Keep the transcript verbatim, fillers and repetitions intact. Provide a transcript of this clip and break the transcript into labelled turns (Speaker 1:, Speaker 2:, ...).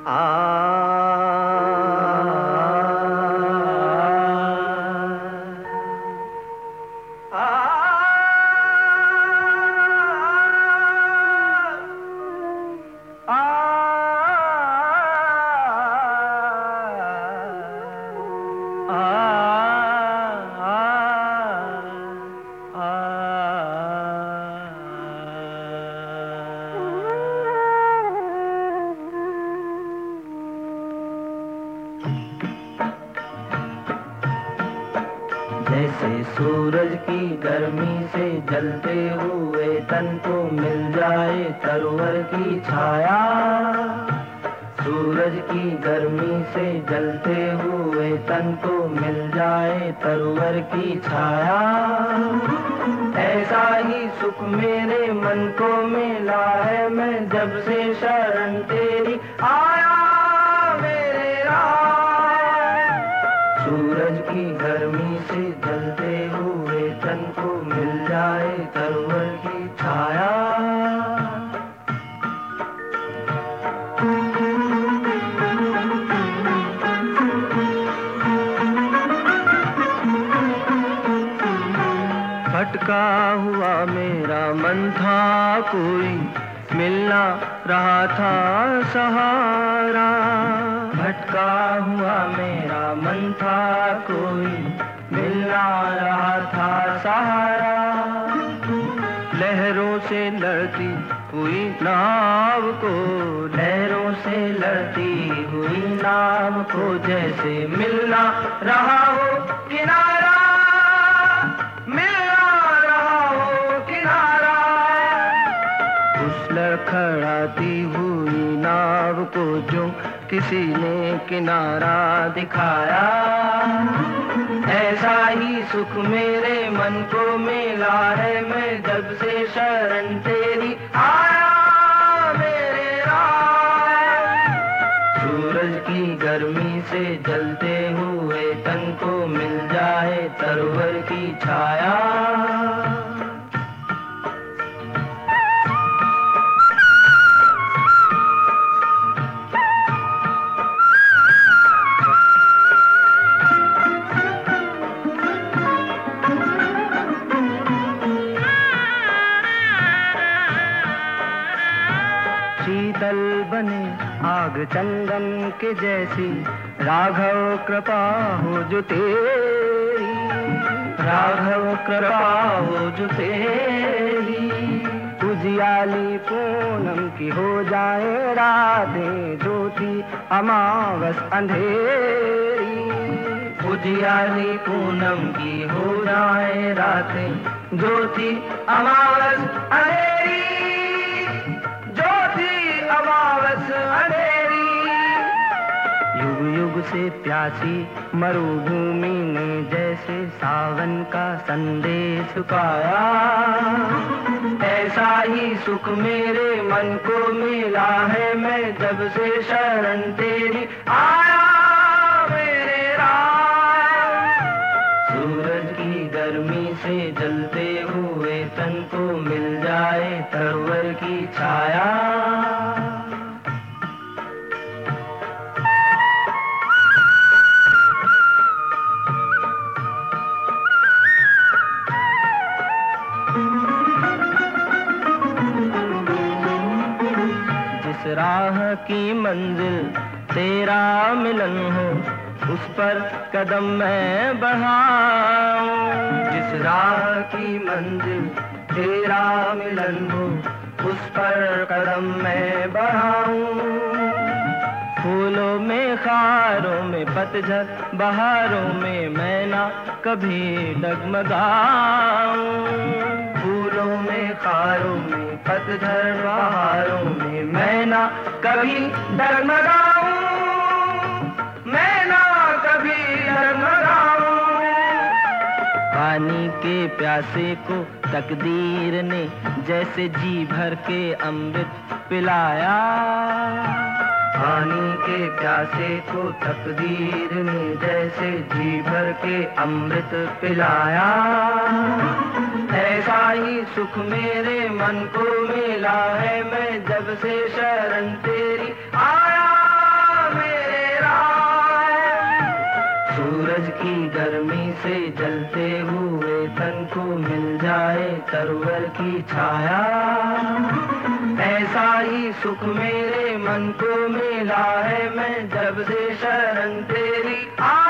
Speaker 1: जैसे सूरज की गर्मी से जलते हुए तन को मिल जाए तरवर की छाया, सूरज की गर्मी से जलते हुए तन को मिल जाए तरवर की छाया, ऐसा ही सुख मेरे मन को मिला है मैं जब से शरण तेरी आया मेरे राम। सूरज की गर्मी से जलते हुए तन को मिल जाए तरवर की छाया। भटका हुआ मेरा मन था कोई मिलना रहा था सहारा, भटका हुआ मेरा मन था कोई मिलना रहा था सहारा, लहरों से लड़ती हुई नाव को, लहरों से लड़ती हुई नाव को जैसे मिलना रहा हो किनारा, लड़खड़ाती हुई नाव को जो किसी ने किनारा दिखाया, ऐसा ही सुख मेरे मन को मिला है मैं जब से शरण तेरी आया मेरे राम। सूरज की गर्मी से जलते हुए तन को मिल जाए तरवर की छाया। शीतल बने आग चंदन के जैसी राघव कृपा हो जो तेरी, राघव कृपा हो जो तेरी, उजियाली पूनम की हो जाए रातें ज्योति अमावस अंधेरी, उजियाली पूनम की हो जाए रातें ज्योति अमावस अंधेरी, अमावस अंधेरी। युग युग से प्यासी मरुभूमि ने जैसे सावन का संदेश पाया, ऐसा ही सुख मेरे मन को मिला है मैं जब से शरण तेरी आया मेरे राम। सूरज की गर्मी से जलते हुए तन को मिल जाए तरवर की छाया। जिस राह की मंजिल तेरा मिलन हो उस पर कदम मैं बढ़ाऊं, जिस राह की मंजिल तेरा मिलन हो उस पर कदम मैं बढ़ाऊं, फूलों में खारों में पतझड़ बहारों में मैं ना कभी डगमगाऊं, फूलों में खारों में पतझड़ बहारों में मैं ना कभी डगमगाऊं, मैं ना कभी डगमगाऊं। पानी के प्यासे को तकदीर ने जैसे जी भर के अमृत पिलाया, पानी के प्यासे को तकदीर ने जैसे जी भर के अमृत पिलाया, ऐसा ही सुख मेरे मन को मिला है मैं जब से शरण तेरी आया की गर्मी से जलते हुए तन को मिल जाए तरवर की छाया, ऐसा ही सुख मेरे मन को मिला है मैं जब से शरण तेरी आ